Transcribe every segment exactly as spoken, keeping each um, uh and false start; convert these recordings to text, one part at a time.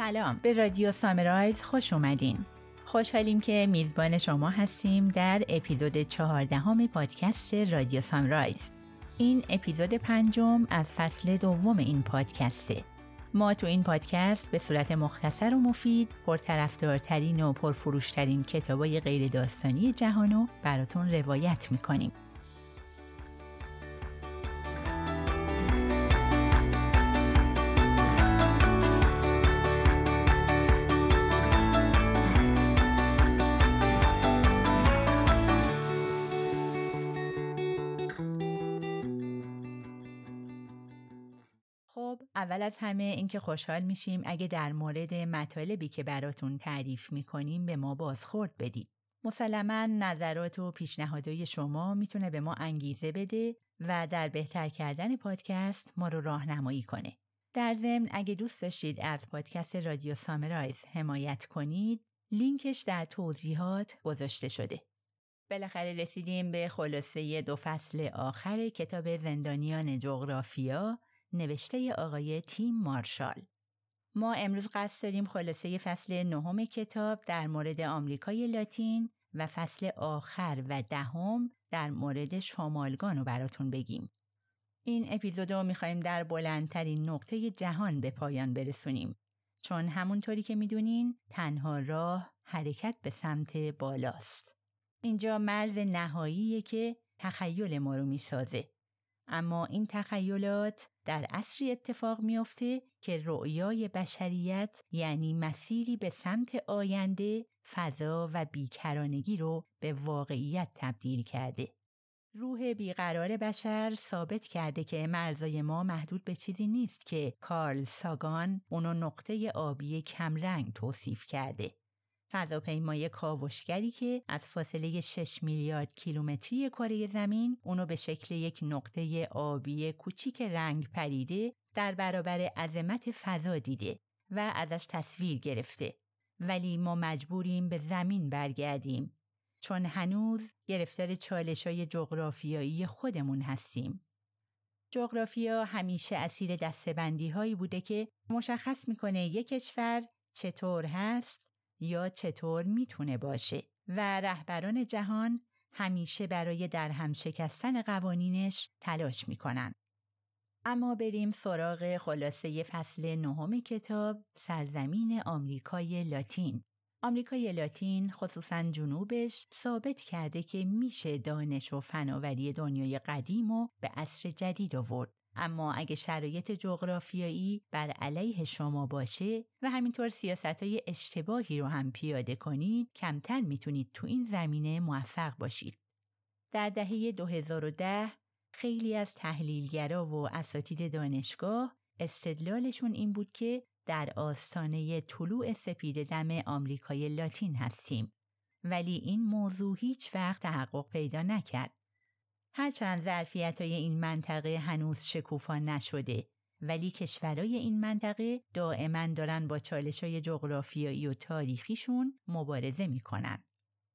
سلام، به رادیو سامرایز خوش اومدین. خوشحالیم که میزبان شما هستیم در اپیزود چهاردهم پادکست رادیو سامرایز. این اپیزود پنجم از فصل دوم این پادکسته. ما تو این پادکست به صورت مختصر و مفید پرطرفدارترین و پرفروشترین کتابای غیر داستانی جهانو براتون روایت میکنیم. خب اول از همه اینکه خوشحال میشیم اگه در مورد مطالبی که براتون تعریف میکنیم به ما بازخورد بدید. مسلماً نظرات و پیشنهادهای شما میتونه به ما انگیزه بده و در بهتر کردن پادکست ما رو راهنمایی کنه. در ضمن اگه دوست داشتید از پادکست رادیو سامرایز حمایت کنید، لینکش در توضیحات گذاشته شده. بالاخره رسیدیم به خلاصه دو فصل آخر کتاب زندانیان جغرافیا نوشته آقای تیم مارشال. ما امروز قصد داریم خلاصه فصل نهم کتاب در مورد آمریکای لاتین و فصل آخر و دهم در مورد شمالگان رو براتون بگیم. این اپیزودو میخوایم در بلندترین نقطه جهان به پایان برسونیم، چون همونطوری که میدونین تنها راه حرکت به سمت بالاست. اینجا مرز نهاییه که تخیل ما رو میسازه. اما این تخیلات در عصری اتفاق میفته که رؤیای بشریت، یعنی مسیری به سمت آینده، فضا و بیکرانگی رو به واقعیت تبدیل کرده. روح بیقرار بشر ثابت کرده که مرزای ما محدود به چیزی نیست که کارل ساگان اونو نقطه آبی کمرنگ توصیف کرده. فضاپیمای کاوشگری که از فاصله شش میلیارد کیلومتری کره زمین اونو به شکل یک نقطه آبی کوچیک رنگ پریده در برابر عظمت فضا دیده و ازش تصویر گرفته. ولی ما مجبوریم به زمین برگردیم، چون هنوز گرفتار چالش‌های جغرافیایی خودمون هستیم. جغرافیا همیشه اسیر دسته‌بندی‌هایی بوده که مشخص می‌کنه یک کشور چطور هست یا چطور میتونه باشه و رهبران جهان همیشه برای درهم شکستن قوانینش تلاش میکنن. اما بریم سراغ خلاصه فصل نهم کتاب، سرزمین آمریکای لاتین. آمریکای لاتین، خصوصاً جنوبش، ثابت کرده که میشه دانش و فناوری دنیای قدیم و به عصر جدید آورد. اما اگه شرایط جغرافیایی بر علیه شما باشه و همینطور سیاست‌های اشتباهی رو هم پیاده کنید، کمتر میتونید تو این زمینه موفق باشید. در دهه دو هزار و ده خیلی از تحلیلگرا و اساتید دانشگاه استدلالشون این بود که در آستانه طلوع سپیددم آمریکای لاتین هستیم. ولی این موضوع هیچ وقت تحقق پیدا نکرد. هرچند ظرفیت‌های این منطقه هنوز شکوفا نشده، ولی کشورهای این منطقه دائما دارن با چالش‌های جغرافیایی و تاریخیشون مبارزه می‌کنن.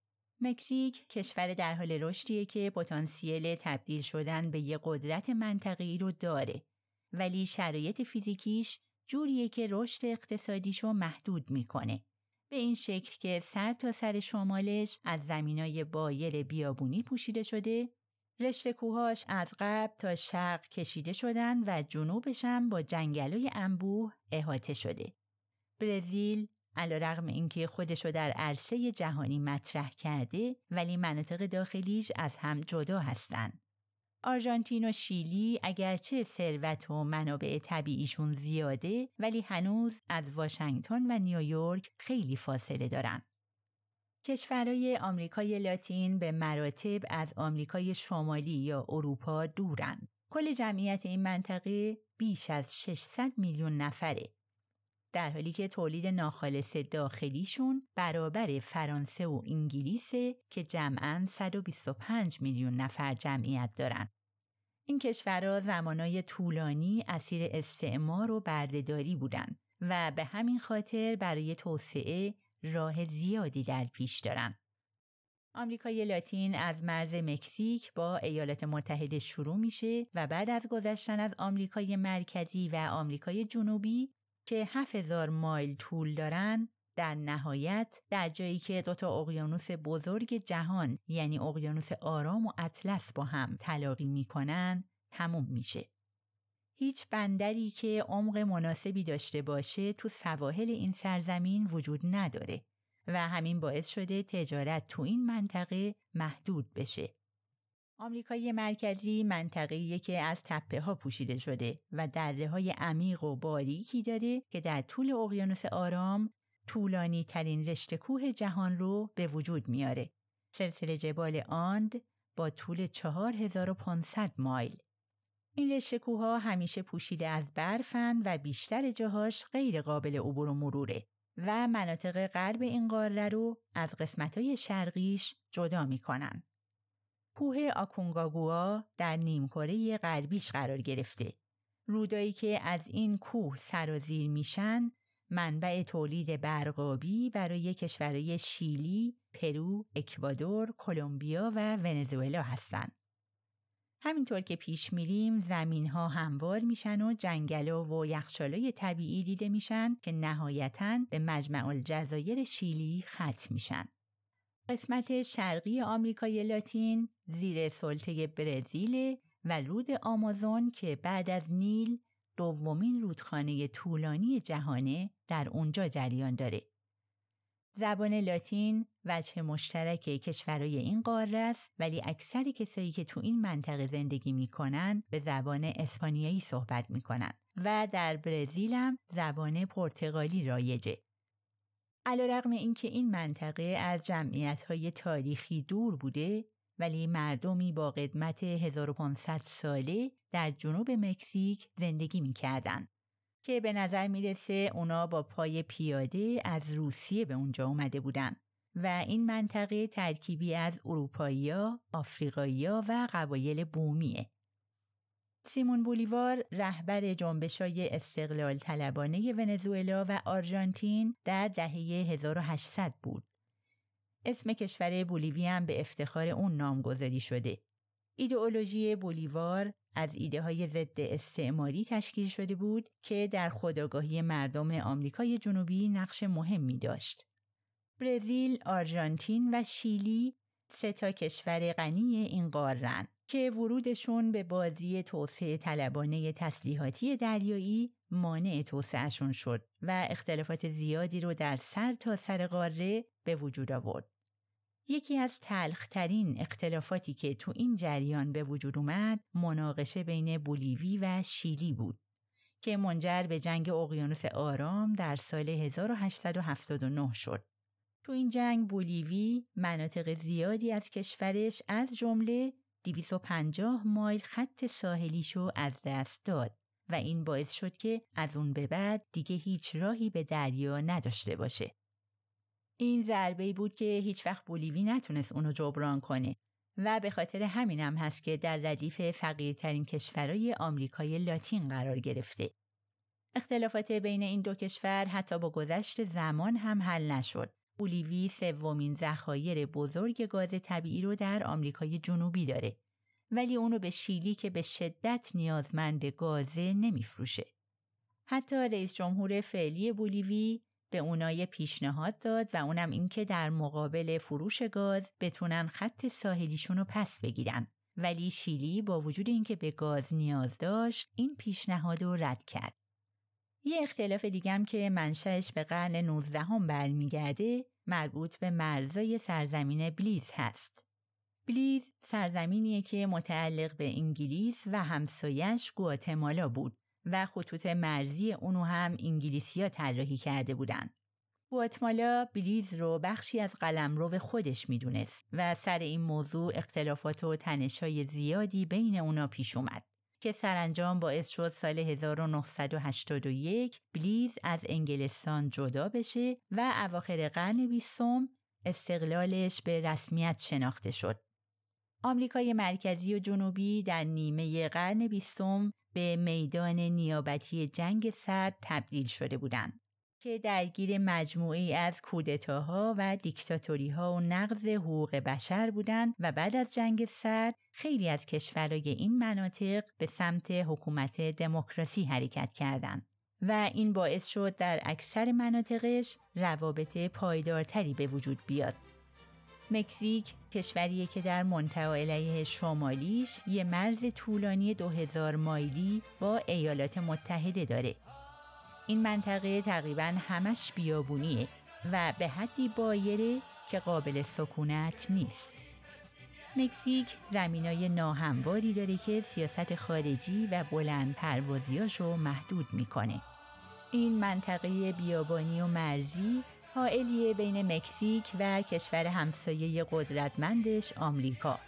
مکزیک کشور در حال رشدیه که پتانسیل تبدیل شدن به یک قدرت منطقه‌ای رو داره، ولی شرایط فیزیکیش جوریه که رشد اقتصادیشو محدود می‌کنه. به این شکل که سر تا سر شمالش از زمینای بایل بیابونی پوشیده شده، رشته کوهاش از غرب تا شرق کشیده شدن و جنوبش هم با جنگلای انبوه احاطه شده. برزیل علیرغم اینکه خودشو در عرصه جهانی مطرح کرده، ولی مناطق داخلیش از هم جدا هستن. آرژانتین و شیلی اگرچه ثروت و منابع طبیعیشون زیاده، ولی هنوز از واشنگتن و نیویورک خیلی فاصله دارن. کشورهای آمریکای لاتین به مراتب از آمریکای شمالی یا اروپا دورن. کل جمعیت این منطقه بیش از ششصد میلیون نفره، در حالی که تولید ناخالص داخلیشون برابر فرانسه و انگلیسه که جمعاً صد و بیست و پنج میلیون نفر جمعیت دارن. این کشورها زمانای طولانی اسیر استعمار و بردهداری بودن و به همین خاطر برای توسعه راه زیادی در پیش دارن. آمریکای لاتین از مرز مکزیک با ایالات متحده شروع میشه و بعد از گذشتن از آمریکای مرکزی و آمریکای جنوبی که هفت هزار مایل طول دارن، در نهایت در جایی که دو تا اقیانوس بزرگ جهان یعنی اقیانوس آرام و اطلس با هم تلاقی میکنن تموم میشه. هیچ بندری که عمق مناسبی داشته باشه تو سواحل این سرزمین وجود نداره و همین باعث شده تجارت تو این منطقه محدود بشه. آمریکای مرکزی منطقه‌ایه که از تپه‌ها پوشیده شده و دره‌های عمیق و باریکی داره که در طول اقیانوس آرام طولانی ترین رشته کوه جهان رو به وجود میاره. سلسله جبال آند با طول چهار هزار و پانصد مایل. این رشته کوه‌ها همیشه پوشیده از برفن و بیشتر جاهاش غیر قابل عبور و مروره و مناطق غرب این قاره رو از قسمت‌های شرقیش جدا میکنن. کوه آکونکاگوا در نیمکره غربیش قرار گرفته. رودایی که از این کوه سرازیر میشن منبع تولید برقابی برای کشورهای شیلی، پرو، اکوادور، کلمبیا و ونزوئلا هستن. همینطور که پیش میریم زمین‌ها هموار میشن و جنگلا و یخچالای طبیعی دیده میشن که نهایتاً به مجمع الجزایر شیلی ختم میشن. قسمت شرقی آمریکای لاتین زیر سلطه برزیل و رود آمازون که بعد از نیل دومین رودخانه طولانی جهانه در اونجا جریان داره. زبان لاتین وجه مشترک کشورهای این قاره است، ولی اکثر کسایی که تو این منطقه زندگی میکنن به زبان اسپانیایی صحبت میکنن و در برزیل هم زبان پرتغالی رایجه. علیرغم اینکه این منطقه از جمعیت‌های تاریخی دور بوده، ولی مردمی با قدمت هزار و پانصد ساله در جنوب مکزیک زندگی می‌کردن که به نظر میرسه اونا با پای پیاده از روسیه به اونجا اومده بودن و این منطقه ترکیبی از اروپایی‌ها، آفریقایی‌ها و قبایل بومیه. سیمون بولیوار رهبر جنبش‌های استقلال طلبانه ونزوئلا و آرژانتین در دهه هزار و هشتصد بود. اسم کشور بولیوی هم به افتخار اون نامگذاری شده. ایدئولوژی بولیوار از ایده‌های ضد استعماری تشکیل شده بود که در خودآگاهی مردم آمریکای جنوبی نقش مهمی داشت. برزیل، آرژانتین و شیلی سه تا کشور غنی این قاره‌اند که ورودشون به بازی توسعه طلبانه تسلیحاتی دریایی مانع توسعهشون شد و اختلافات زیادی رو در سر تا سر قاره به وجود آورد. یکی از تلخ‌ترین اختلافاتی که تو این جریان به وجود اومد مناقشه بین بولیوی و شیلی بود که منجر به جنگ اقیانوس آرام در سال هزار و هشتصد و هفتاد و نه شد. تو این جنگ بولیوی مناطق زیادی از کشورش از جمله دویست و پنجاه مایل خط ساحلیشو از دست داد و این باعث شد که از اون به بعد دیگه هیچ راهی به دریا نداشته باشه. این ضربه‌ای بود که هیچ وقت بولیوی نتونست اونو جبران کنه و به خاطر همینم هست که در ردیف فقیرترین کشورهای آمریکای لاتین قرار گرفته. اختلافات بین این دو کشور حتی با گذشت زمان هم حل نشد. بولیوی سومین ذخایر بزرگ گاز طبیعی رو در آمریکای جنوبی داره، ولی اونو به شیلی که به شدت نیازمند گازه نمیفروشه. حتی رئیس جمهور فعلی بولیوی به اونای پیشنهاد داد و اونم این که در مقابل فروش گاز بتونن خط ساحلیشون رو پس بگیرن، ولی شیلی با وجود اینکه به گاز نیاز داشت این پیشنهاد رو رد کرد. یه اختلاف دیگم که منشأش به قرن نوزدهم برمیگرده مربوط به مرزای سرزمین بلیز هست. بلیز سرزمینیه که متعلق به انگلیس و همسایش گواتمالا بود و خطوط مرزی اونو هم انگلیسی‌ها طراحی کرده بودن. گواتمالا بلیز رو بخشی از قلمرو خودش میدونست و سر این موضوع اختلافات و تنش‌های زیادی بین اونا پیش اومد که سرانجام باعث شد سال هزار و نهصد و هشتاد و یک بلیز از انگلستان جدا بشه و اواخر قرن بیستم استقلالش به رسمیت شناخته شد. آمریکای مرکزی و جنوبی در نیمه قرن بیستم به میدان نیابتی جنگ سرد تبدیل شده بودند که درگیر مجموعی از کودتاها و دیکتاتوری‌ها و نقض حقوق بشر بودند و بعد از جنگ سرد خیلی از کشورهای این مناطق به سمت حکومت دموکراسی حرکت کردند. و این باعث شد در اکثر مناطقش روابط پایدارتری به وجود بیاد. مکزیک کشوریه که در منطقه علیه شمالیش یه مرز طولانی دو هزار مایلی با ایالات متحده داره. این منطقه تقریباً همش بیابونیه و به حدی بایره که قابل سکونت نیست. مکزیک زمینای ناهمواری داره که سیاست خارجی و بلند پروازیاشو محدود میکنه. این منطقه بیابانی و مرزی حائلیه بین مکزیک و کشور همسایه قدرتمندش آمریکا.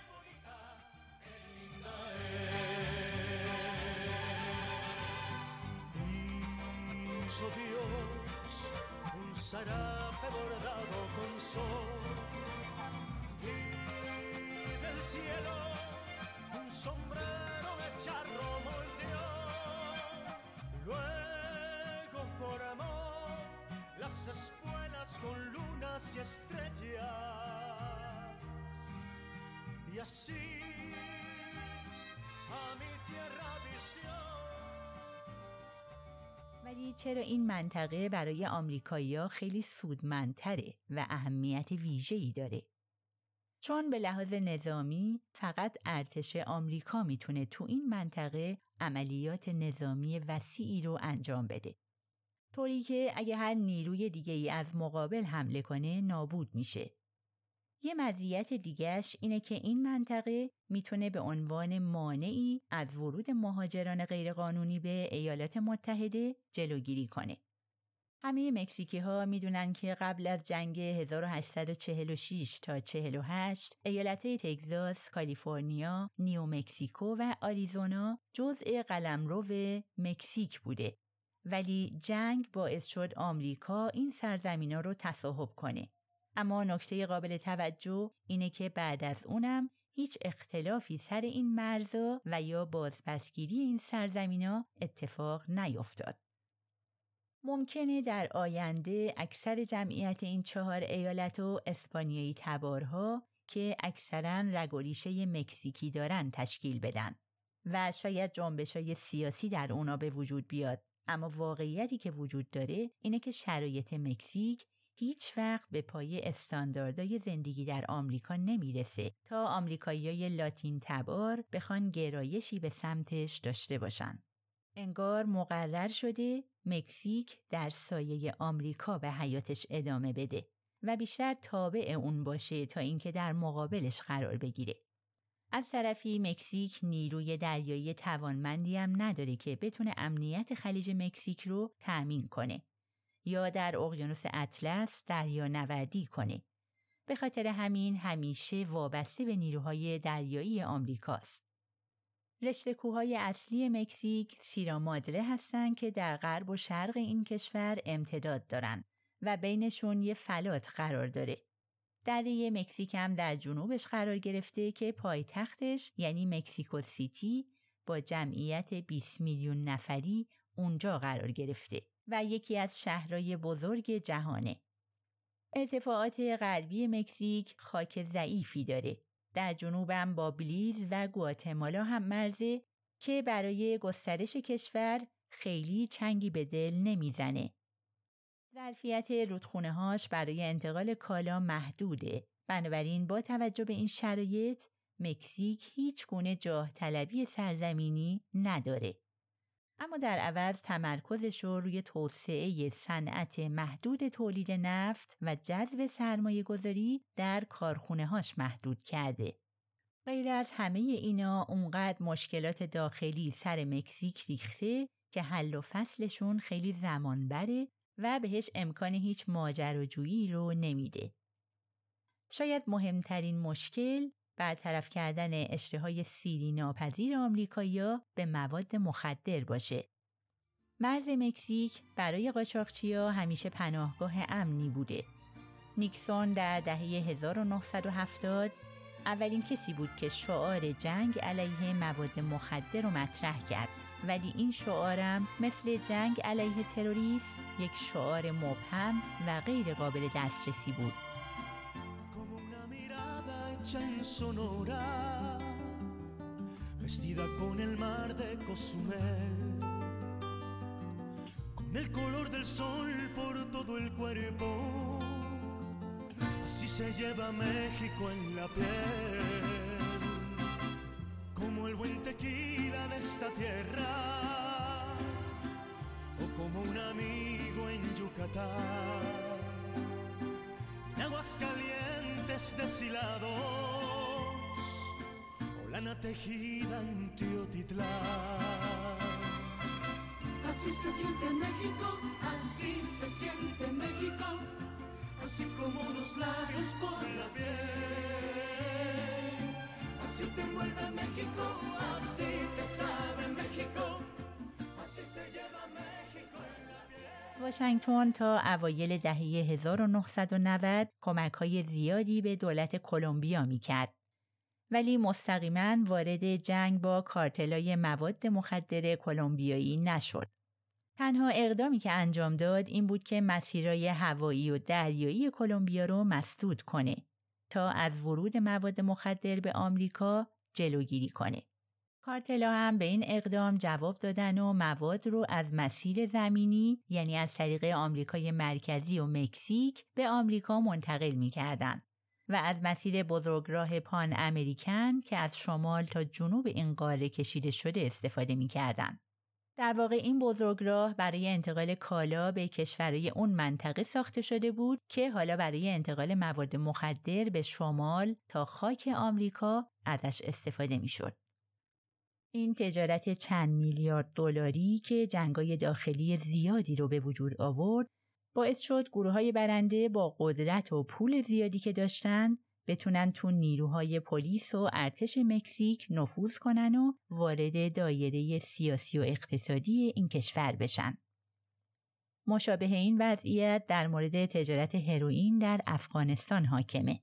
ولی چرا این منطقه برای آمریکایی‌ها خیلی سودمندتره و اهمیت ویژه‌ای داره؟ چون به لحاظ نظامی فقط ارتش آمریکا میتونه تو این منطقه عملیات نظامی وسیعی رو انجام بده. طوری که اگه هر نیروی دیگه‌ای از مقابل حمله کنه نابود میشه. یه مزیت دیگه‌اش اینه که این منطقه میتونه به عنوان مانعی از ورود مهاجران غیرقانونی به ایالات متحده جلوگیری کنه. همه مکزیکی ها میدونن که قبل از جنگ هزار و هشتصد و چهل و شش تا چهل و هشت ایالت‌های تگزاس، کالیفرنیا، نیومکسیکو و آریزونا جزء قلمرو مکزیک بوده. ولی جنگ باعث شد آمریکا این سرزمینا رو تصاحب کنه. اما نکته قابل توجه اینه که بعد از اونم هیچ اختلافی سر این مرزا و یا بازپسگیری این سرزمینا اتفاق نیفتاد. ممکنه در آینده اکثر جمعیت این چهار ایالت و اسپانیایی تبارها که اکثراً رگ و ریشه مکزیکی دارن تشکیل بدن و شاید جنبش‌های سیاسی در اونا به وجود بیاد. اما واقعیتی که وجود داره اینه که شرایط مکزیک هیچ وقت به پای استانداردهای زندگی در آمریکا نمیرسه تا آمریکایی‌های لاتین تبار بخوان گرایشی به سمتش داشته باشن. انگار مقرر شده مکزیک در سایه آمریکا به حیاتش ادامه بده و بیشتر تابع اون باشه تا اینکه در مقابلش قرار بگیره. از طرفی مکزیک نیروی دریایی توانمندی هم نداره که بتونه امنیت خلیج مکزیک رو تأمین کنه یا در اقیانوس اطلس دریانوردی کنه. به خاطر همین همیشه وابسته به نیروهای دریایی آمریکاست. رشته کوههای اصلی مکزیک سیرا مادره هستن که در غرب و شرق این کشور امتداد دارن و بینشون یه فلات قرار داره. دره مکزیک هم در جنوبش قرار گرفته که پایتختش یعنی مکسیکو سیتی با جمعیت بیست میلیون نفری اونجا قرار گرفته و یکی از شهرهای بزرگ جهانه. ارتفاعات غربی مکزیک خاک ضعیفی داره. در جنوبم با بلیز و گواتمالا هم مرزه که برای گسترش کشور خیلی چنگی به دل نمیزنه. ظرفیت رودخونه‌هاش برای انتقال کالا محدوده. بنابراین با توجه به این شرایط مکزیک هیچ گونه جاه طلبی سرزمینی نداره. اما در عوض تمرکزش رو روی توسعه صنعت محدود تولید نفت و جذب سرمایه گذاری در کارخونه‌هاش محدود کرده. غیر از همه اینا اونقدر مشکلات داخلی سر مکزیک ریخته که حل و فصلشون خیلی زمان بره و بهش امکان هیچ ماجراجویی رو نمیده. شاید مهمترین مشکل برطرف کردن اشتهای سیری ناپذیر آمریکایی‌ها به مواد مخدر باشه. مرز مکزیک برای قاچاقچی‌ها همیشه پناهگاه امنی بوده. نیکسون در دهه هزار و نهصد و هفتاد اولین کسی بود که شعار جنگ علیه مواد مخدر رو مطرح کرد. ولی این شعارم مثل جنگ علیه تروریسم یک شعار مبهم و غیر قابل دسترسی بود. En Sonora, vestida con el mar de Cozumel, con el color del sol por todo el cuerpo. Así se lleva México en la piel, como el buen tequila de esta tierra, o como un amigo en Yucatán, en aguas calientes deshilados, o lana tejida en Teotitlán. Así se siente México, así se siente México, así como los labios por la piel. Así te envuelve México, así te sabe México, así se lleva México en la piel. واشنگتن تا اوایل دهه هزار و نهصد و نود کمک‌های زیادی به دولت کلمبیا می‌کرد. ولی مستقیما وارد جنگ با کارتل‌های مواد مخدر کلمبیایی نشد. تنها اقدامی که انجام داد این بود که مسیرهای هوایی و دریایی کلمبیا رو مسدود کنه تا از ورود مواد مخدر به آمریکا جلوگیری کنه. کارتل‌ها هم به این اقدام جواب دادن و مواد رو از مسیر زمینی، یعنی از طریق آمریکای مرکزی و مکزیک، به آمریکا منتقل می‌کردن و از مسیر بزرگراه پان امریکن که از شمال تا جنوب این قاره کشیده شده استفاده می‌کردن. در واقع این بزرگراه برای انتقال کالا به کشورهای اون منطقه ساخته شده بود که حالا برای انتقال مواد مخدر به شمال تا خاک آمریکا ازش استفاده می‌شد. این تجارت چند میلیارد دلاری که جنگ‌های داخلی زیادی رو به وجود آورد، باعث شد گروه‌های برنده با قدرت و پول زیادی که داشتن بتونن تو نیروهای پلیس و ارتش مکزیک نفوذ کنن و وارد دایره سیاسی و اقتصادی این کشور بشن. مشابه این وضعیت در مورد تجارت هروئین در افغانستان حاکمه.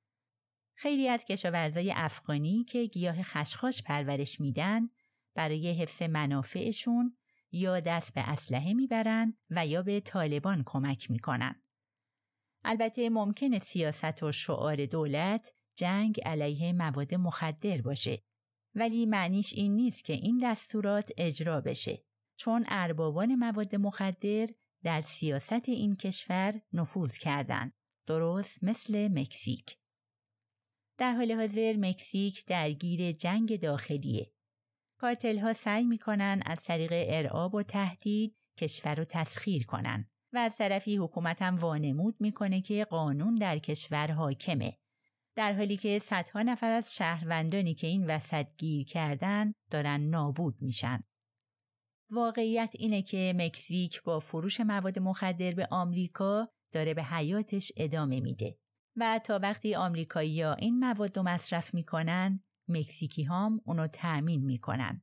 خیلی از کشاورزای افغانی که گیاه خشخاش پرورش میدن، برای حفظ منافعشون یا دست به اسلحه میبرن و یا به طالبان کمک میکنن. البته ممکنه سیاست و شعار دولت جنگ علیه مواد مخدر باشه، ولی معنیش این نیست که این دستورات اجرا بشه، چون اربابان مواد مخدر در سیاست این کشور نفوذ کردن، درست مثل مکزیک. در حال حاضر مکزیک درگیر جنگ داخلیه. کارتل‌ها سعی می‌کنن از طریق ارعاب و تهدید کشور رو تسخیر کنن و از طرفی حکومت هم وانمود میکنه که قانون در کشور حاکمه، در حالی که صدها نفر از شهروندانی که این وسط گیر کردن دارن نابود میشن. واقعیت اینه که مکزیک با فروش مواد مخدر به آمریکا داره به حیاتش ادامه میده و تا وقتی آمریکایی‌ها این مواد رو مصرف میکنن، مکزیکی هم اونو تأمین میکنن.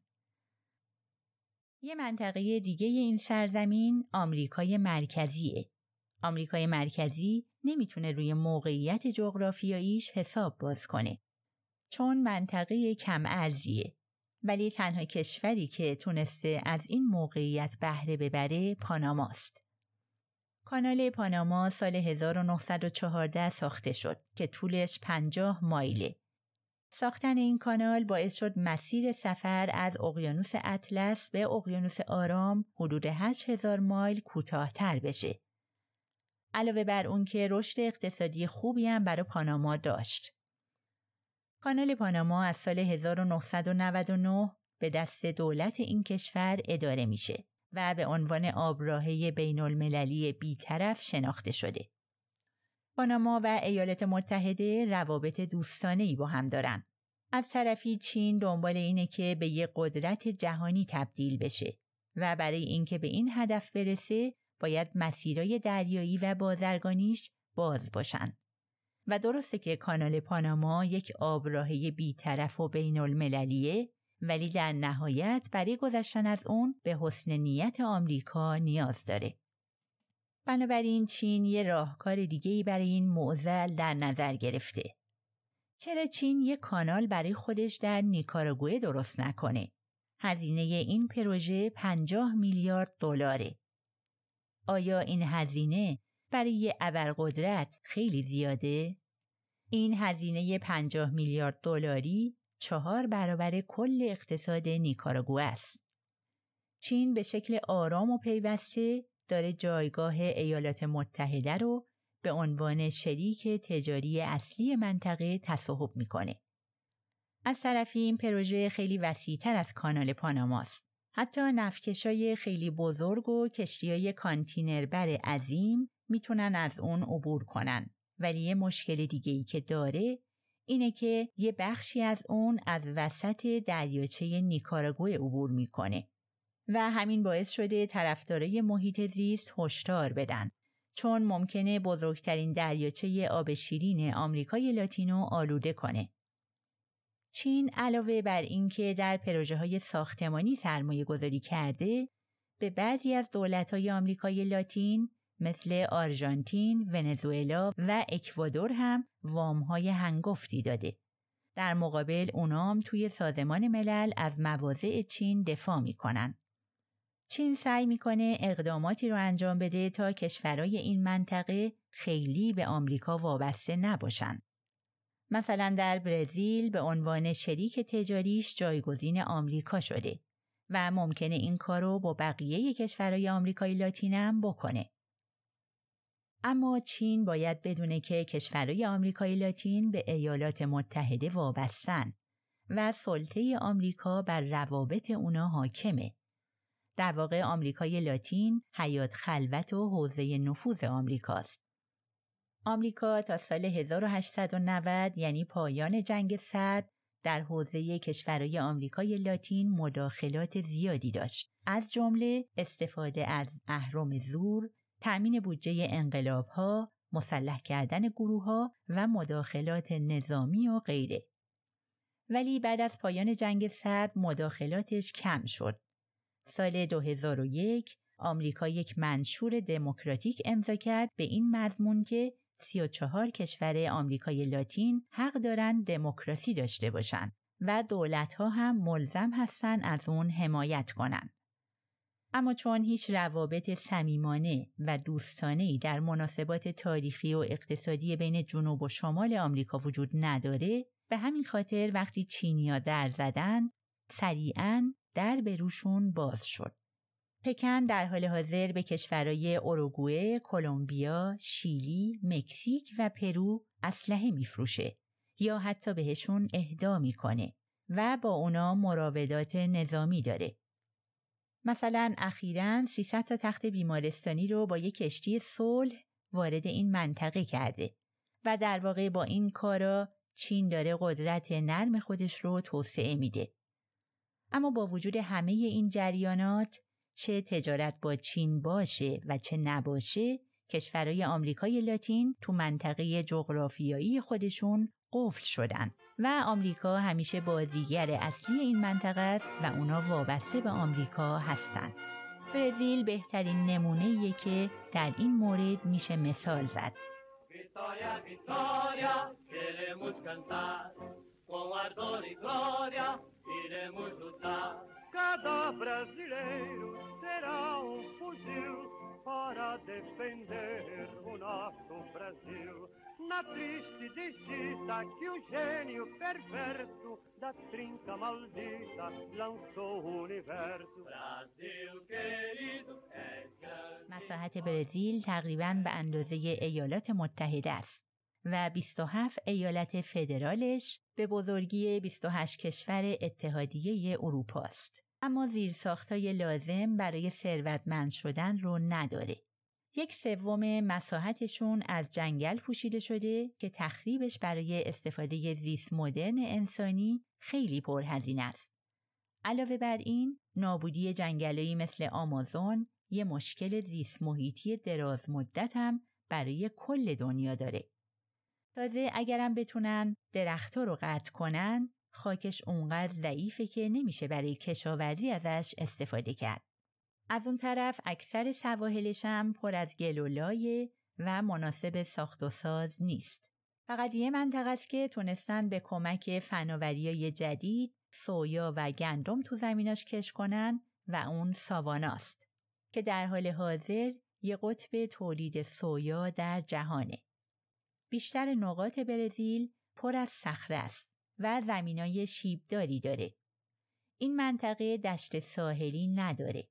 یه منطقه دیگه این سرزمین آمریکای مرکزیه. آمریکای مرکزی نمیتونه روی موقعیت جغرافیاییش حساب باز کنه، چون منطقه کم ارزیه. ولی تنها کشوری که تونسته از این موقعیت بهره ببره پاناماست. کانال پاناما سال هزار و نهصد و چهارده ساخته شد که طولش پنجاه مایله. ساختن این کانال باعث شد مسیر سفر از اقیانوس اطلس به اقیانوس آرام حدود هشت هزار مایل کوتاه‌تر بشه. علاوه بر اون که رشد اقتصادی خوبی هم برای پاناما داشت. کانال پاناما از سال هزار و نهصد و نود و نه به دست دولت این کشور اداره میشه و به عنوان آبراهه بین‌المللی بی‌طرف شناخته شده. پاناما و ایالات متحده روابط دوستانه‌ای با هم دارن. از طرفی چین دنبال اینه که به یک قدرت جهانی تبدیل بشه و برای اینکه به این هدف برسه باید مسیرهای دریایی و بازرگانیش باز باشن. و درسته که کانال پاناما یک آبراهه بی‌طرف و بین‌المللیه، ولی در نهایت برای گذشتن از اون به حسن نیت آمریکا نیاز داره. بنابراین چین یه راهکار دیگه‌ای برای این معضل در نظر گرفته. چرا چین یه کانال برای خودش در نیکاراگوئه درست نکنه؟ هزینه این پروژه پنجاه میلیارد دلاره. آیا این هزینه برای ابرقدرت خیلی زیاده؟ این هزینه پنجاه میلیارد دلاری چهار برابر کل اقتصاد نیکاراگوئه است. چین به شکل آرام و پیوسته داره جایگاه ایالات متحده رو به عنوان شریک تجاری اصلی منطقه تصاحب میکنه. از طرفی این پروژه خیلی وسیع‌تر از کانال پاناماست. حتی نفتکشای خیلی بزرگ و کشتی‌های کانتینربر عظیم میتونن از اون عبور کنن. ولی یه مشکل دیگه‌ای که داره اینه که یه بخشی از اون از وسط دریاچه نیکاراگوئه عبور میکنه و همین باعث شده طرفدارای محیط زیست هشدار بدن، چون ممکنه بزرگترین دریاچه آب شیرین آمریکای لاتینو آلوده کنه. چین علاوه بر اینکه در پروژه‌های ساختمانی سرمایه گذاری کرده، به بعضی از دولت‌های آمریکای لاتین مثل آرژانتین، ونزوئلا و اکوادور هم وام‌های هنگفتی داده. در مقابل اونام توی سازمان ملل از مواضع چین دفاع میکنن. چین سعی میکنه اقداماتی رو انجام بده تا کشورهای این منطقه خیلی به آمریکا وابسته نباشن. مثلا در برزیل به عنوان شریک تجاریش جایگزین آمریکا شده و ممکنه این کارو با بقیه کشورهای آمریکای لاتین هم بکنه. اما چین باید بدونه که کشورهای آمریکای لاتین به ایالات متحده وابستن و سلطه آمریکا بر روابط اونا حاکمه. در واقع آمریکای لاتین حیات خلوت و حوزه نفوذ آمریکاست. آمریکا تا سال هزار و هشتصد و نود یعنی پایان جنگ سرد در حوزه کشورهای آمریکای لاتین مداخلات زیادی داشت. از جمله استفاده از اهرم زور، تأمین بودجه انقلاب‌ها، مسلح کردن گروه‌ها و مداخلات نظامی و غیره. ولی بعد از پایان جنگ سرد مداخلاتش کم شد. سال دو هزار و یک آمریکا یک منشور دموکراتیک امضا کرد به این مضمون که سی و چهار کشور آمریکای لاتین حق دارن دموکراسی داشته باشن و دولت‌ها هم ملزم هستن از اون حمایت کنن. اما چون هیچ روابط صمیمانه و دوستانه‌ای در مناسبات تاریخی و اقتصادی بین جنوب و شمال آمریکا وجود نداره، به همین خاطر وقتی چینی‌ها در زدن، سریعاً در به روشون باز شد. پکن در حال حاضر به کشورهای اوروگوئه، کلمبیا، شیلی، مکزیک و پرو اسلحه میفروشه یا حتی بهشون اهدا میکنه و با اونا مراودات نظامی داره. مثلا اخیراً سیصد تا تخت بیمارستانی رو با یک کشتی صلح وارد این منطقه کرده و در واقع با این کارا چین داره قدرت نرم خودش رو توسعه میده. اما با وجود همه این جریانات، چه تجارت با چین باشه و چه نباشه، کشورهای آمریکای لاتین تو منطقه جغرافیایی خودشون قفل شدن و آمریکا همیشه بازیگر اصلی این منطقه است و اونا وابسته به آمریکا هستن. برزیل بهترین نمونه‌ایه که در این مورد میشه مثال زد. Cada brasileiro será um fuzil para defender o nosso Brasil. Na triste desdita que o gênio perverso da trinca maldita lançou o universo. Brasil querido és grande. مساحت برزیل تقریباً به اندازه ایالات متحده است و بیست و هفت ایالت فدرالش به بزرگی بیست و هشت کشور اتحادیه اروپا است. اما زیرساخت‌های لازم برای ثروتمند شدن رو نداره. یک سوم مساحتشون از جنگل پوشیده شده که تخریبش برای استفاده زیست مدرن انسانی خیلی پرهزینه است. علاوه بر این، نابودی جنگلایی مثل آمازون یه مشکل زیست محیطی دراز مدت هم برای کل دنیا داره. تازه اگرم بتونن درخت‌ها رو قطع کنن، خاکش اونقدر ضعیفه که نمیشه برای کشاورزی ازش استفاده کرد. از اون طرف اکثر سواحلش هم پر از گل و لایه و مناسب ساخت و ساز نیست. فقط یه منطقه است که تونستن به کمک فناوری‌های جدید سویا و گندم تو زمیناش کش کنن و اون ساواناست که در حال حاضر یه قطب تولید سویا در جهانه. بیشتر نقاط برزیل پر از صخره است و زمینای شیبداری داره. این منطقه دشت ساحلی نداره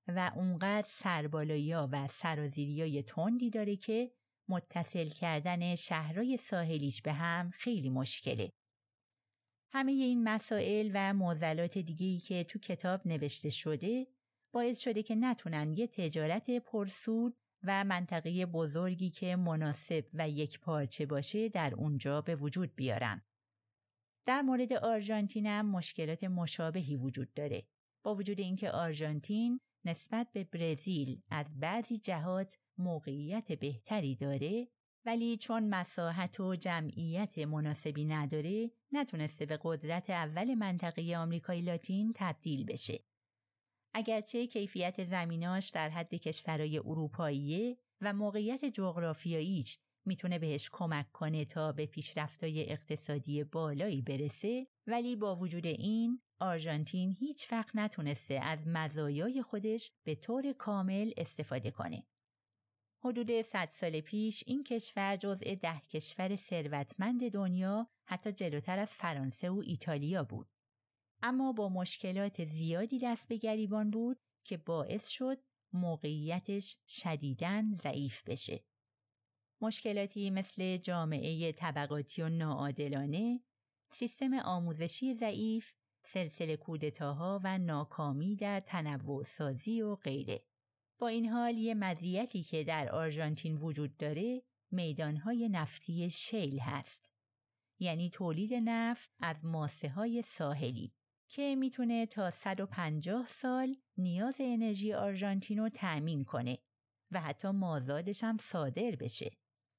و اونقدر سربالایی‌ها و سرازیری‌های تندی داره که متصل کردن شهرهای ساحلیش به هم خیلی مشکله. همه این مسائل و معضلات دیگه‌ای که تو کتاب نوشته شده باعث شده که نتونن یه تجارت پرسود و منطقه بزرگی که مناسب و یک پارچه باشه در اونجا به وجود بیارن. در مورد آرژانتین هم مشکلات مشابهی وجود داره. با وجود اینکه آرژانتین نسبت به برزیل از بعضی جهات موقعیت بهتری داره، ولی چون مساحت و جمعیت مناسبی نداره، نتونسته به قدرت اول منطقه آمریکای لاتین تبدیل بشه. اگرچه کیفیت زمیناش در حد کشورهای اروپاییه و موقعیت جغرافیاییش میتونه بهش کمک کنه تا به پیشرفت‌های اقتصادی بالایی برسه، ولی با وجود این آرژانتین هیچ وقت نتونسته از مزایای خودش به طور کامل استفاده کنه. حدود صد سال پیش این کشور جزء ده کشور ثروتمند دنیا، حتی جلوتر از فرانسه و ایتالیا بود. اما با مشکلات زیادی دست به گریبان بود که باعث شد موقعیتش شدیداً ضعیف بشه. مشکلاتی مثل جامعه طبقاتی و ناعادلانه، سیستم آموزشی ضعیف، سلسله کودتاها و ناکامی در تنوع سازی و غیره. با این حال یه مزیتی که در آرژانتین وجود داره میدانهای نفتی شیل هست. یعنی تولید نفت از ماسه‌های ساحلی که میتونه تا صد و پنجاه سال نیاز انرژی آرژانتین رو تأمین کنه و حتی مازادش هم صادر بشه.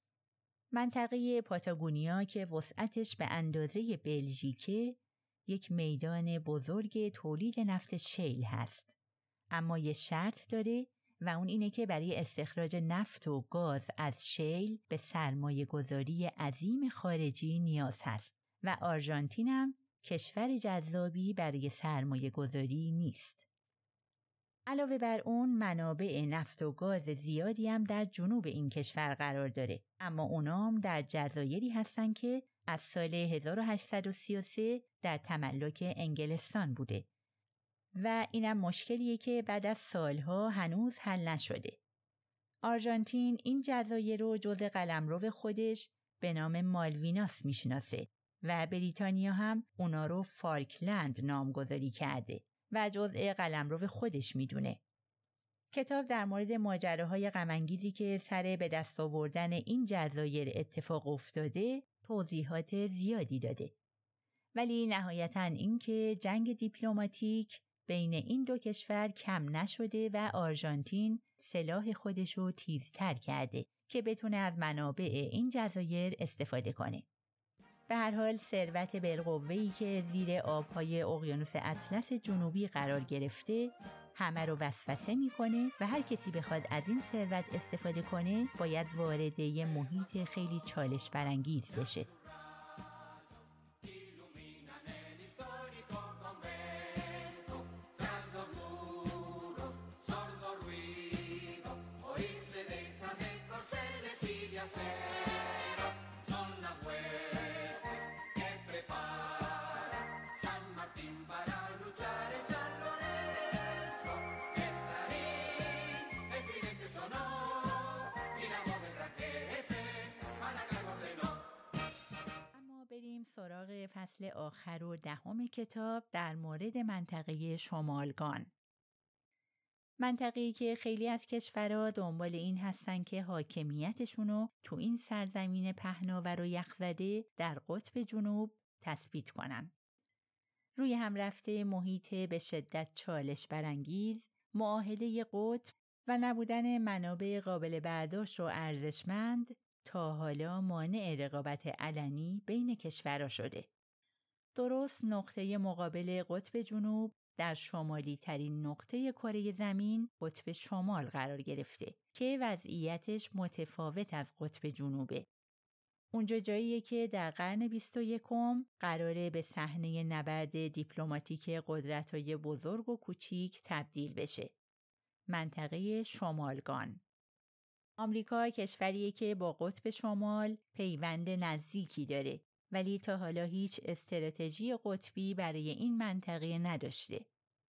منطقه پاتاگونیا که وسعتش به اندازه بلژیکه یک میدان بزرگ تولید نفت شیل هست. اما یه شرط داره و اون اینه که برای استخراج نفت و گاز از شیل به سرمایه گذاری عظیم خارجی نیاز هست و آرژانتین هم کشور جذابی برای سرمایه گذاری نیست. علاوه بر اون منابع نفت و گاز زیادی هم در جنوب این کشور قرار داره، اما اونام در جزایری هستن که از سال هزار و هشتصد و سی و سه در تملک انگلستان بوده و اینم مشکلیه که بعد از سالها هنوز حل نشده. آرژانتین این جزایر رو جزء قلمرو خودش به نام مالویناس میشناسه و بریتانیا هم اونا رو فالکلند نامگذاری کرده و جزء قلمرو خودش میدونه. کتاب در مورد ماجراهای غم‌انگیزی که سر به دست آوردن این جزایر اتفاق افتاده توضیحات زیادی داده. ولی نهایتاً این که جنگ دیپلماتیک بین این دو کشور کم نشده و آرژانتین سلاح خودشو تیزتر کرده که بتونه از منابع این جزایر استفاده کنه. به هر حال ثروت بالقوه‌ای که زیر آبهای اقیانوس اطلس جنوبی قرار گرفته همه رو وسوسه میکنه و هر کسی بخواد از این ثروت استفاده کنه باید وارد یه محیط خیلی چالش برانگیز بشه. سراغ فصل آخر و دهم کتاب در مورد منطقه شمالگان. منطقه‌ای که خیلی از کشورها دنبال این هستن که حاکمیتشونو تو این سرزمین پهناور و یخزده در قطب جنوب تثبیت کنن. روی هم رفته محیط به شدت چالش برانگیز، معاهده قطب و نبودن منابع قابل برداشت و ارزشمند تا حالا مانع رقابت علنی بین کشورها شده. درست نقطه مقابل قطب جنوب در شمالی ترین نقطه کره زمین قطب شمال قرار گرفته که وضعیتش متفاوت از قطب جنوبه. اونجا جاییه که در قرن بیست و یکم قراره به صحنه نبرد دیپلماتیک قدرت‌های بزرگ و کوچیک تبدیل بشه. منطقه شمالگان. آمریکا کشوریه که با قطب شمال پیوند نزدیکی داره ولی تا حالا هیچ استراتژی قطبی برای این منطقه نداشته.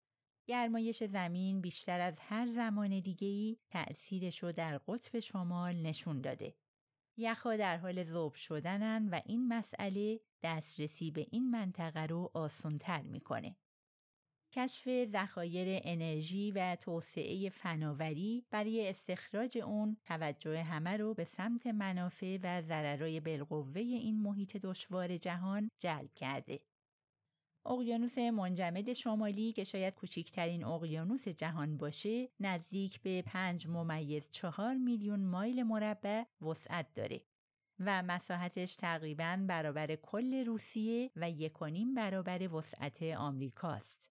گرمایش زمین بیشتر از هر زمان دیگه‌ای تأثیرش رو در قطب شمال نشون داده. یخ‌ها در حال ذوب شدنن و این مسئله دسترسی به این منطقه رو آسان‌تر میکنه. کشف ذخایر انرژی و توسعه فناوری برای استخراج اون توجه همه رو به سمت منافع و ضررهای بالقوه این محیط دشوار جهان جلب کرده. اقیانوس منجمد شمالی که شاید کوچکترین اقیانوس جهان باشه، نزدیک به پنج ممیز چهار میلیون مایل مربع وسعت داره و مساحتش تقریباً برابر کل روسیه و یک و نیم برابر وسعت آمریکاست.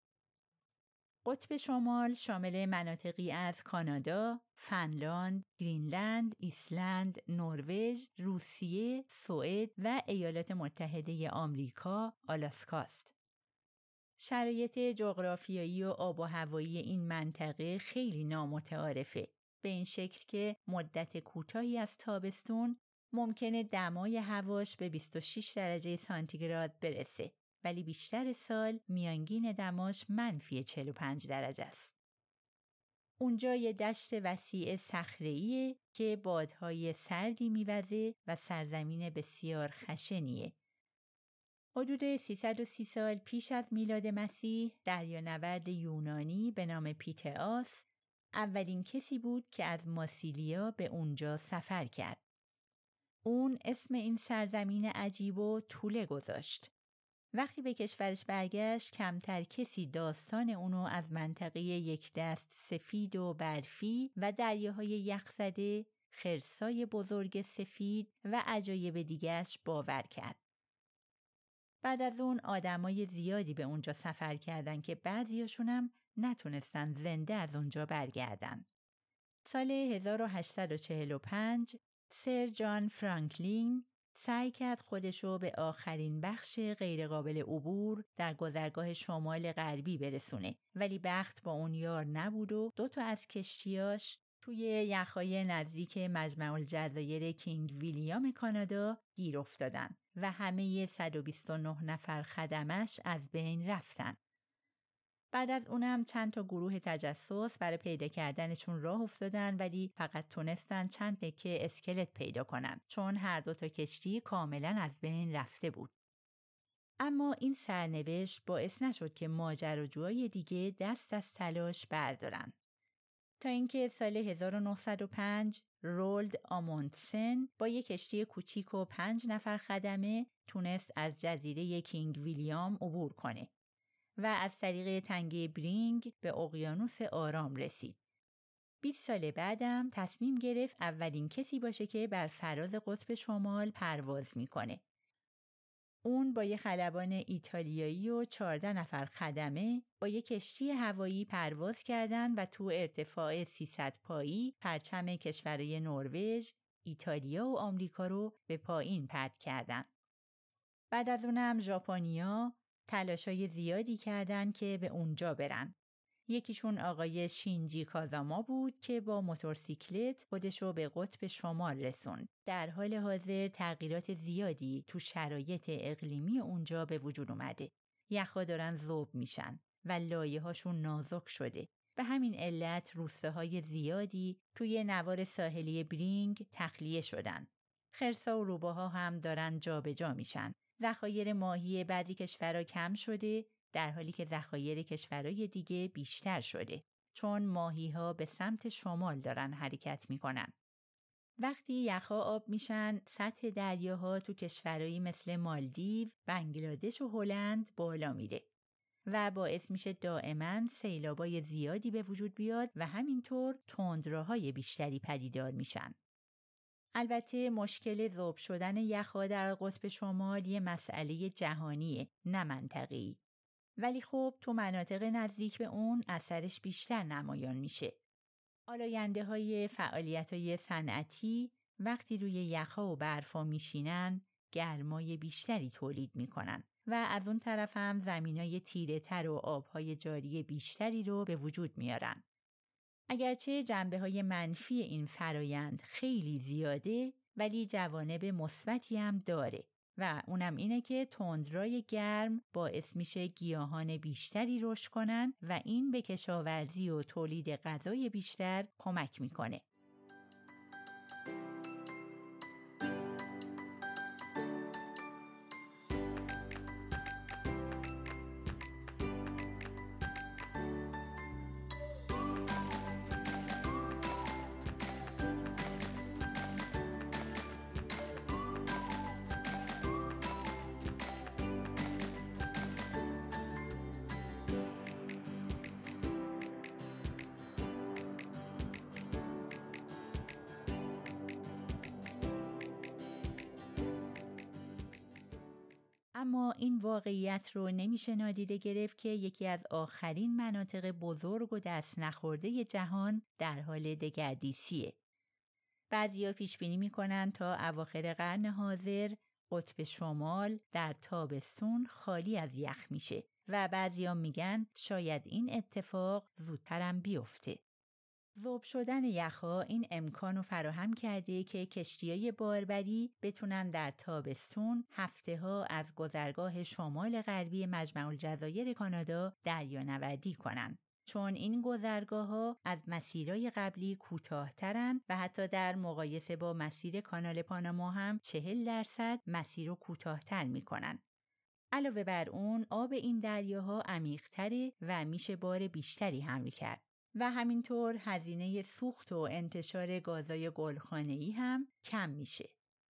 قطب شمال شامل مناطقی از کانادا، فنلاند، گرینلند، ایسلند، نروژ، روسیه، سوئد و ایالات متحده آمریکا، آلاسکاست. شرایط جغرافیایی و آب و هوایی این منطقه خیلی نامتعارفه، به این شکل که مدت کوتاهی از تابستون ممکنه دمای هواش به بیست و شش درجه سانتیگراد برسه، ولی بیشتر سال میانگین دماش منفی چهل و پنج درجه است. اونجا یه دشت وسیع صخره‌ایه که بادهای سردی میوزه و سرزمین بسیار خشنیه. حدود سیصد و سی سال پیش از میلاد مسیح دریانورد یونانی به نام پیتئاس اولین کسی بود که از ماسیلیا به اونجا سفر کرد. اون اسم این سرزمین عجیب و توله گذاشت. وقتی به کشورش برگشت کمتر کسی داستان اونو از منطقه یک دست سفید و برفی و دریاهای یخزده، خرسای بزرگ سفید و عجایب دیگه‌اش باور کرد. بعد از اون آدمای زیادی به اونجا سفر کردن که بعضیاشون هم نتونستن زنده از اونجا برگردن. سال هزار و هشتصد و چهل و پنج سر جان فرانکلین سعی کرد خودشو به آخرین بخش غیرقابل عبور در گذرگاه شمال غربی برسونه، ولی بخت با اون یار نبود و دو تا از کشتیاش توی یخهای نزدیک مجمع الجزایر کینگ ویلیام کانادا گیر افتادن و همه صد و بیست و نه نفر خدمش از بین رفتن. بعد از اونم چند تا گروه تجسس برای پیدا کردنشون راه افتادن، ولی فقط تونستن چند تکه اسکلت پیدا کنن چون هر دو تا کشتی کاملا از بین رفته بود. اما این سرنوشت باعث نشد که ماجراجوهای دیگه دست از تلاش بردارن. تا اینکه سال هزار و نهصد و پنج رولد آموندسن با یک کشتی کوچیک و پنج نفر خدمه تونست از جزیره کینگ ویلیام عبور کنه و از طریق تنگه برینگ به اقیانوس آرام رسید. بیست سال بعدم تصمیم گرفت اولین کسی باشه که بر فراز قطب شمال پرواز میکنه. اون با یک خلبان ایتالیایی و چهارده نفر خدمه با یک کشتی هوایی پرواز کردن و تو ارتفاع سیصد پایی پرچم کشورهای نروژ، ایتالیا و آمریکا رو به پایین پرت کردن. بعد از اونم ژاپنیا تلاشای زیادی کردن که به اونجا برن. یکیشون آقای شینجی کازاما بود که با موتورسیکلت خودشو به قطب شمال رسوند. در حال حاضر تغییرات زیادی تو شرایط اقلیمی اونجا به وجود اومده. یخها دارن ذوب میشن و لایه‌هاشون نازک شده. به همین علت روستاهای زیادی توی نوار ساحلی برینگ تخلیه شدن. خرسا و روباها هم دارن جابجا میشن. ذخایر ماهی بعضی کشورها کم شده، در حالی که ذخایر کشورهای دیگه بیشتر شده، چون ماهی‌ها به سمت شمال دارن حرکت میکنن. وقتی یخها آب میشن، سطح دریاها تو کشورهایی مثل مالدیو، بنگلادش و هلند بالا میره و باعث میشه دائما سیلابای زیادی به وجود بیاد و همینطور تندروهای بیشتری پدیدار میشن. البته مشکل ذوب شدن یخها در قطب شمال یه مسئله جهانیه، نه منطقه‌ای. ولی خب تو مناطق نزدیک به اون اثرش بیشتر نمایان میشه. آلاینده های فعالیت های صنعتی وقتی روی یخها و برفا میشینن گرمای بیشتری تولید میکنن و از اون طرف هم زمینای تیره تر و آبهای جاری بیشتری رو به وجود میارن. اگرچه جنبه های منفی این فرایند خیلی زیاده، ولی جوانب مثبتی هم داره و اونم اینه که تندرای گرم باعث میشه گیاهان بیشتری رشد کنن و این به کشاورزی و تولید غذای بیشتر کمک میکنه. اما این واقعیت رو نمیشه نادیده گرفت که یکی از آخرین مناطق بزرگ و دست نخورده جهان در حال دگردیسیه. بعضیا پیش بینی میکنن تا اواخر قرن حاضر قطب شمال در تابستون خالی از یخ میشه و بعضیا میگن شاید این اتفاق زودترم بیفته. ذوب شدن یخها این امکان رو فراهم کرده که کشتیای باربری بتونن در تابستون هفته ها از گذرگاه شمال غربی مجمع الجزایر کانادا دریانوردی کنن. چون این گذرگاه ها از مسیرهای قبلی کوتاه‌ترن و حتی در مقایسه با مسیر کانال پاناما هم چهل درصد مسیر رو کوتاه‌تر میکنن. علاوه بر اون آب این دریاها عمیق‌تره و میشه بار بیشتری حمل کرد. و همینطور هزینه سوخت و انتشار گازهای گلخانه‌ای هم کم میشه.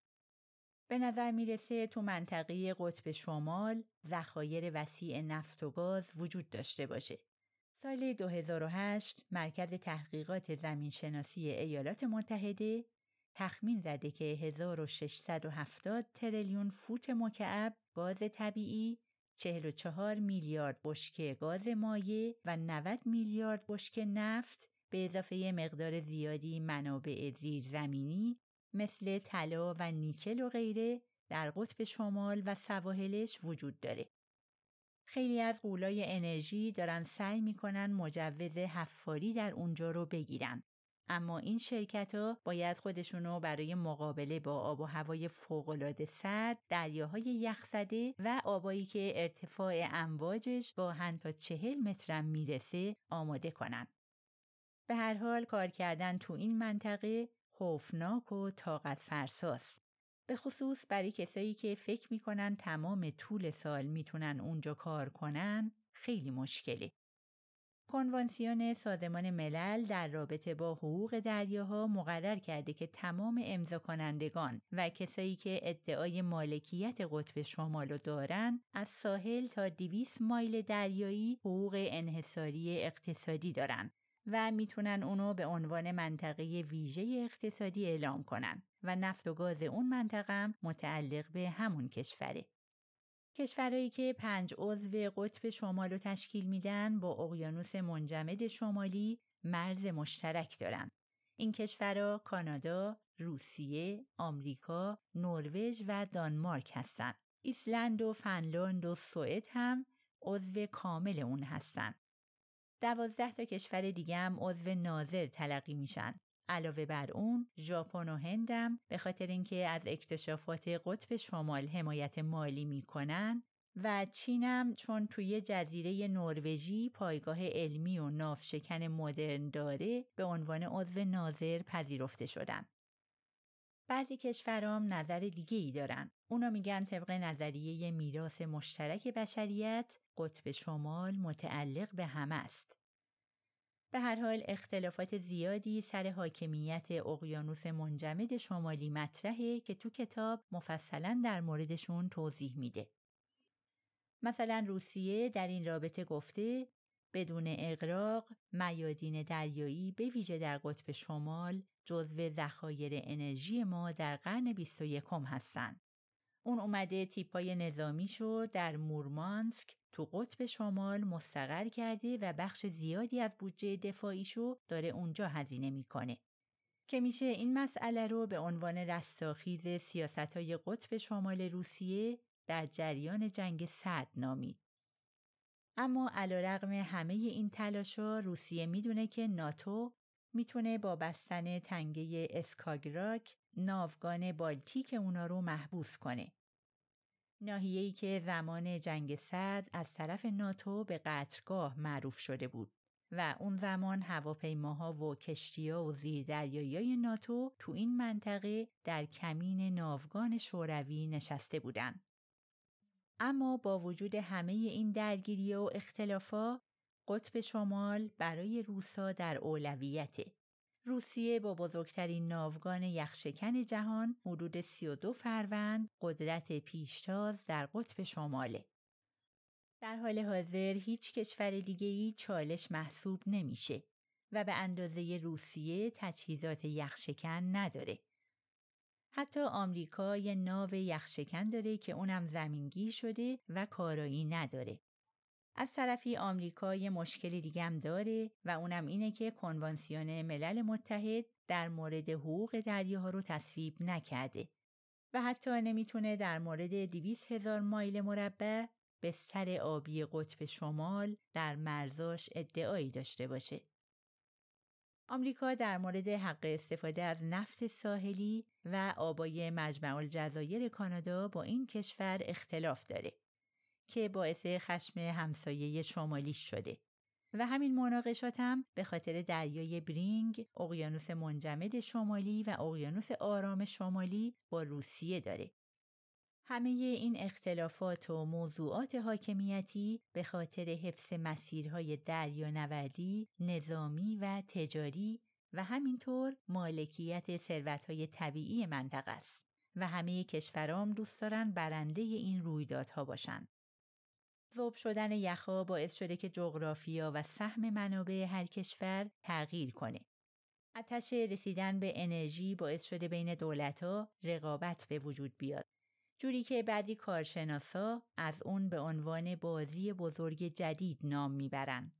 به نظر میرسه تو منطقه قطب شمال ذخایر وسیع نفت و گاز وجود داشته باشه. سال دو هزار و هشت مرکز تحقیقات زمینشناسی ایالات متحده تخمین زده که هزار و ششصد و هفتاد تریلیون فوت مکعب گاز طبیعی، چهل و چهار میلیارد بشکه گاز مایع و نود میلیارد بشکه نفت به اضافه مقدار زیادی منابع زیرزمینی مثل طلا و نیکل و غیره در قطب شمال و سواحلش وجود داره. خیلی از غولای انرژی دارن سعی میکنن مجوز حفاری در اونجا رو بگیرن. اما این شرکت‌ها باید خودشونو برای مقابله با آب و هوای فوق‌العاده سرد، دریاهای یخزده و آبایی که ارتفاع امواجش گاهن تا چهل مترم میرسه آماده کنن. به هر حال کار کردن تو این منطقه خوفناک و طاقت فرساست. به خصوص برای کسایی که فکر میکنن تمام طول سال میتونن اونجا کار کنن خیلی مشکله. کنوانسیون سازمان ملل در رابطه با حقوق دریاها مقرر کرده که تمام امضا کنندگان و کسایی که ادعای مالکیت قطب شمال رو دارن از ساحل تا دویست مایل دریایی حقوق انحصاری اقتصادی دارن و میتونن اونو به عنوان منطقه ویژه اقتصادی اعلام کنن و نفت و گاز اون منطقه هم متعلق به همون کشوره. کشورهایی که پنج عضو قطب شمال رو تشکیل میدن با اقیانوس منجمد شمالی مرز مشترک دارن. این کشورها کانادا، روسیه، آمریکا، نروژ و دانمارک هستن. ایسلند و فنلاند و سوئد هم عضو کامل اون هستن. دوازده تا کشور دیگه هم عضو ناظر تلقی میشن. علاوه بر اون ژاپن و هندم به خاطر اینکه از اکتشافات قطب شمال حمایت مالی میکنن و چینم چون توی جزیره نروژی پایگاه علمی و ناوشکن مدرن داره به عنوان عضو ناظر پذیرفته شدن. بعضی کشورام نظر دیگه ای دارن. اونا میگن طبق نظریه میراث مشترک بشریت قطب شمال متعلق به همه است. به هر حال اختلافات زیادی سر حاکمیت اقیانوس منجمد شمالی مطرحه که تو کتاب مفصلاً در موردشون توضیح میده. مثلا روسیه در این رابطه گفته بدون اغراق میادین دریایی به ویژه در قطب شمال جزو ذخایر انرژی ما در قرن بیست و یکم هستن. اون اومده تیپای نظامیشو در مورمانسک تو قطب شمال مستقر کرده و بخش زیادی از بودجه دفاعیشو داره اونجا هزینه میکنه که میشه این مسئله رو به عنوان رستاخیز سیاست‌های قطب شمال روسیه در جریان جنگ سرد نامید. اما علیرغم همه این تلاشا روسیه میدونه که ناتو میتونه با بستن تنگه اسکاگراک ناوگان بالتیک اونا رو محبوس کنه. ناحیه‌ای که زمان جنگ سرد از طرف ناتو به قطرگاه معروف شده بود و اون زمان هواپیماها و کشتی‌ها و زیردریایی‌های ناتو تو این منطقه در کمین ناوگان شوروی نشسته بودند. اما با وجود همه این درگیری و اختلافا، قطب شمال برای روسا در اولویته. روسیه با بزرگترین ناوگان یخشکن جهان حدود سی و دو فروند قدرت پیشتاز در قطب شماله. در حال حاضر هیچ کشور دیگه‌ای چالش محسوب نمیشه و به اندازه روسیه تجهیزات یخشکن نداره. حتی آمریکا یه ناو یخشکن داره که اونم زمینگیر شده و کارایی نداره. از طرفی آمریکا یه مشکلی دیگه هم داره و اونم اینه که کنوانسیون ملل متحد در مورد حقوق دریاها رو تصویب نکرده و حتی نمیتونه در مورد دویست هزار مایل مربع بستر آبی قطب شمال در مرزاش ادعایی داشته باشه. آمریکا در مورد حق استفاده از نفت ساحلی و آبای مجمع الجزایر کانادا با این کشور اختلاف داره که باعث خشم همسایه شمالی شده و همین مناقشات هم به خاطر دریای برینگ، اقیانوس منجمد شمالی و اقیانوس آرام شمالی با روسیه داره. همه این اختلافات و موضوعات حاکمیتی به خاطر حفظ مسیرهای دریانوردی، نظامی و تجاری و همینطور مالکیت ثروت‌های طبیعی منطقه است و همه کشورام دوست دارن برنده این رویدادها باشن. ذوب شدن یخها باعث شده که جغرافیا و سهم منابع هر کشور تغییر کنه. آتش رسیدن به انرژی باعث شده بین دولت‌ها رقابت به وجود بیاد. جوری که بعضی کارشناسا از اون به عنوان بازی بزرگ جدید نام میبرن.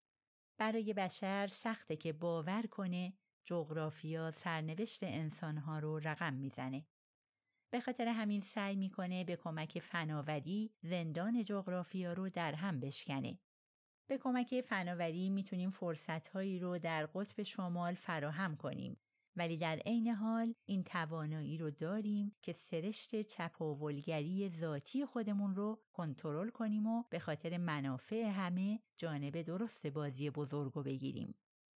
برای بشر سخته که باور کنه جغرافیا سرنوشت انسانها رو رقم میزنه. به خاطر همین سعی میکنه به کمک فناوری زندان جغرافیا رو در هم بشکنه. به کمک فناوری میتونیم فرصتهایی رو در قطب شمال فراهم کنیم. ولی در عین حال این توانایی رو داریم که سرشت چپاولگری ذاتی خودمون رو کنترل کنیم و به خاطر منافع همه جانب درست بازی بزرگ رو بگیریم.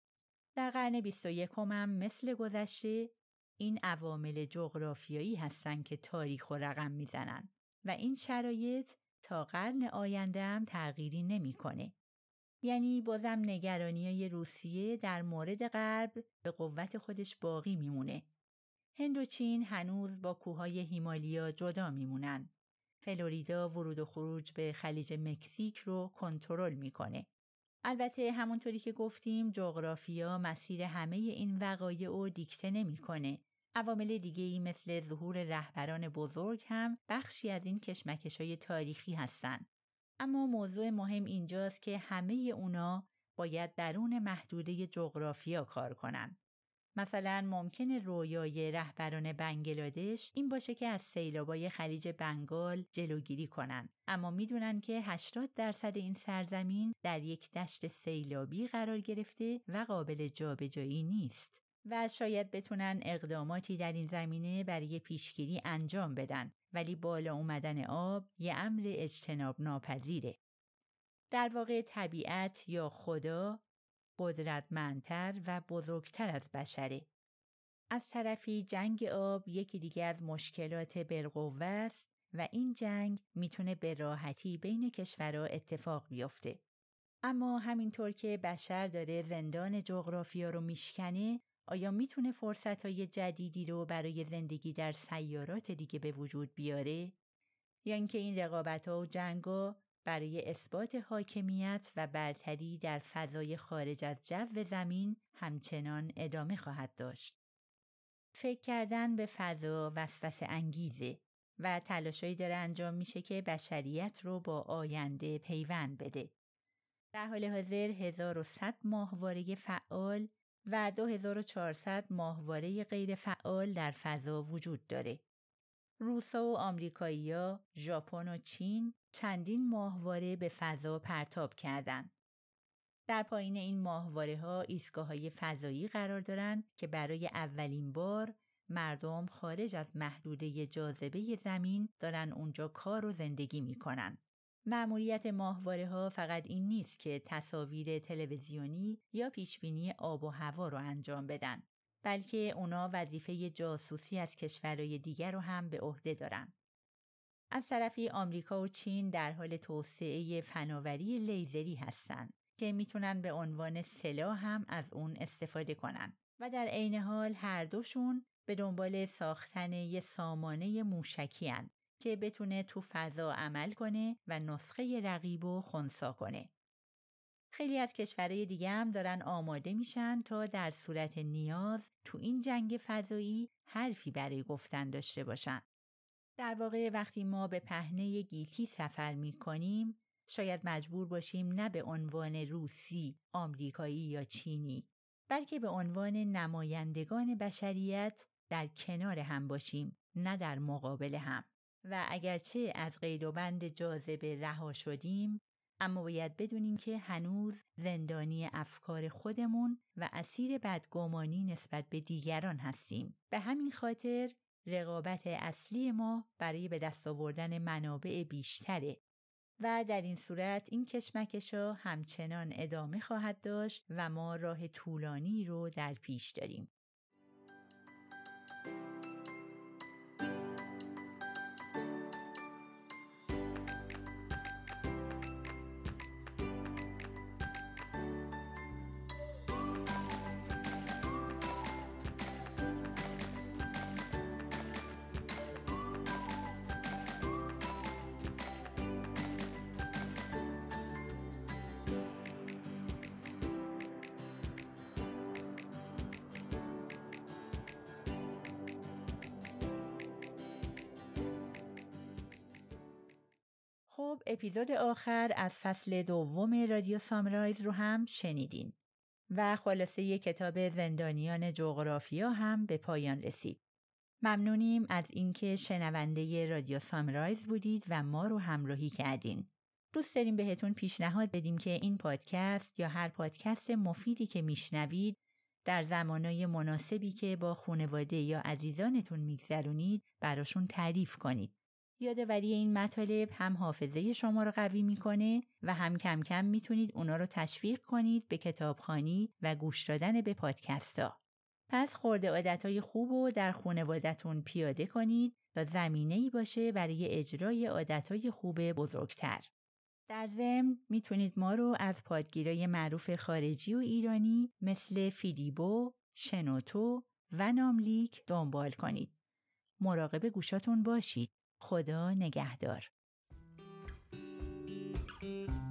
در قرن بیست و یکم هم مثل گذشته این عوامل جغرافیایی هستن که تاریخ و رقم میزنن و این شرایط تا قرن آینده هم تغییری نمیکنه. یعنی بازم نگرانی‌های روسیه در مورد غرب به قوت خودش باقی میمونه. هند و چین هنوز با کوههای هیمالیا جدا میمونن. فلوریدا ورود و خروج به خلیج مکزیک رو کنترل میکنه. البته همونطوری که گفتیم جغرافیا مسیر همه این وقایع رو دیکته نمیکنه. عوامل دیگه‌ای مثل ظهور رهبران بزرگ هم بخشی از این کشمکش‌های تاریخی هستن. اما موضوع مهم اینجاست که همه اونا باید درون محدوده جغرافیا کار کنن. مثلا ممکنه رویای رهبران بنگلادش این باشه که از سیلابای خلیج بنگال جلوگیری کنن، اما میدونن که هشتاد درصد این سرزمین در یک دشت سیلابی قرار گرفته و قابل جابجایی نیست و شاید بتونن اقداماتی در این زمینه برای پیشگیری انجام بدن، ولی بالا اومدن آب یه امر اجتناب ناپذیره. در واقع طبیعت یا خدا قدرتمندتر و بزرگتر از بشره. از طرفی جنگ آب یکی دیگه از مشکلات بالقوه است و این جنگ میتونه به راحتی بین کشورها اتفاق بیفته. اما همینطور که بشر داره زندان جغرافیا رو میشکنه، آیا میتونه فرصت‌های جدیدی رو برای زندگی در سیارات دیگه به وجود بیاره؟ یا اینکه این رقابت‌ها و جنگ‌ها برای اثبات حاکمیت و برتری در فضای خارج از جو زمین همچنان ادامه خواهد داشت؟ فکر کردن به فضا وسوسه انگیزه و تلاشایی داره انجام میشه که بشریت رو با آینده پیوند بده. در حال حاضر هزار و صد ماهواره فعال و دو هزار و چهارصد ماهواره غیر فعال در فضا وجود داره. روسا و آمریکایی‌ها، ژاپن و چین چندین ماهواره به فضا پرتاب کردند. در پایین این ماهواره‌ها ایستگاه‌های فضایی قرار دارند که برای اولین بار مردم خارج از محدوده جاذبه زمین دارن اونجا کار و زندگی میکنن. مأموریت ماهواره‌ها فقط این نیست که تصاویر تلویزیونی یا پیشبینی آب و هوا رو انجام بدن، بلکه اونا وظیفه جاسوسی از کشورهای دیگر رو هم به عهده دارن. از طرفی آمریکا و چین در حال توسعه فناوری لیزری هستن که میتونن به عنوان سلاح هم از اون استفاده کنن و در عین حال هر دوشون به دنبال ساختن یه سامانه موشکی هن که بتونه تو فضا عمل کنه و نسخه رقیبو خنثی کنه. خیلی از کشورهای دیگه هم دارن آماده میشن تا در صورت نیاز تو این جنگ فضایی حرفی برای گفتن داشته باشن. در واقع وقتی ما به پهنه گیتی سفر میکنیم شاید مجبور باشیم نه به عنوان روسی، آمریکایی یا چینی، بلکه به عنوان نمایندگان بشریت در کنار هم باشیم، نه در مقابل هم. و اگرچه از قید و بند جاذبه رها شدیم، اما باید بدونیم که هنوز زندانی افکار خودمون و اسیر بدگمانی نسبت به دیگران هستیم. به همین خاطر رقابت اصلی ما برای به دست آوردن منابع بیشتره و در این صورت این کشمکش‌ها همچنان ادامه خواهد داشت و ما راه طولانی رو در پیش داریم. خب اپیزود آخر از فصل دوم رادیو سامرایز رو هم شنیدین و خلاصه ی کتاب زندانیان جغرافیا هم به پایان رسید. ممنونیم از اینکه شنونده رادیو سامرایز بودید و ما رو همراهی کردین. دوست داریم بهتون پیشنهاد بدیم که این پادکست یا هر پادکست مفیدی که میشنوید در زمانهای مناسبی که با خانواده یا عزیزانتون میگذرونید براشون تعریف کنید. یادآوری این مطالب هم حافظه شما رو قوی میکنه و هم کم کم میتونید اونا رو تشویق کنید به کتابخوانی و گوش دادن به پادکستا. پس خورده عادتهای خوب رو در خانواده‌تون پیاده کنید تا زمینه‌ای باشه برای اجرای عادتهای خوب بزرگتر. در ضمن میتونید ما رو از پادگیرای معروف خارجی و ایرانی مثل فیدیبو، شنوتو و ناملیک دنبال کنید. مراقب گوشاتون باشید. خدا نگهدار.